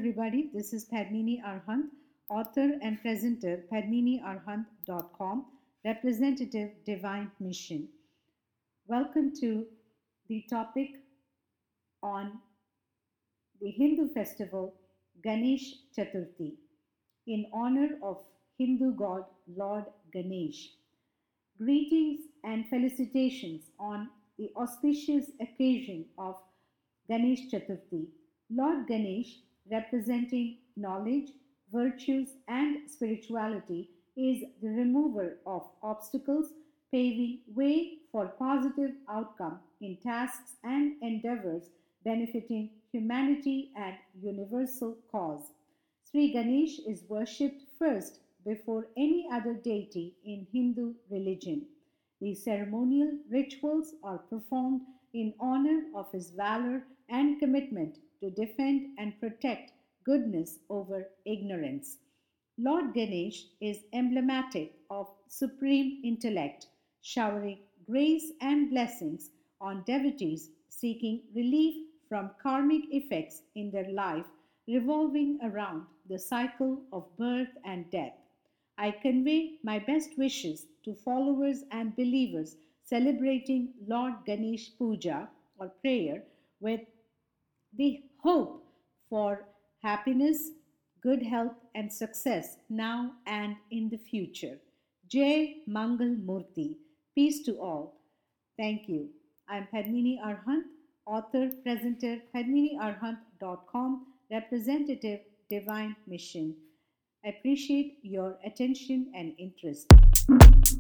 everybody. This is Padmini Arhant, author and presenter, padminiarhant.com, representative Divine Mission. Welcome to the topic on the Hindu festival Ganesh Chaturthi in honor of Hindu god Lord Ganesh. Greetings and felicitations on the auspicious occasion of Ganesh Chaturthi. Lord Ganesh, representing knowledge, virtues, and spirituality, is the remover of obstacles, paving way for positive outcome in tasks and endeavors benefiting humanity and universal cause. Sri Ganesh is worshipped first before any other deity in Hindu religion. The ceremonial rituals are performed in honor of his valor and commitment to defend and protect goodness over ignorance. Lord Ganesh is emblematic of supreme intellect, showering grace and blessings on devotees seeking relief from karmic effects in their life revolving around the cycle of birth and death. I convey my best wishes to followers and believers celebrating Lord Ganesh Puja or prayer with the hope for happiness, good health, and success now and in the future. Jai Mangal Murthy. Peace to all. Thank you. I'm Padmini Arhant, author, presenter, padminiarhant.com, representative, Divine Mission. I appreciate your attention and interest.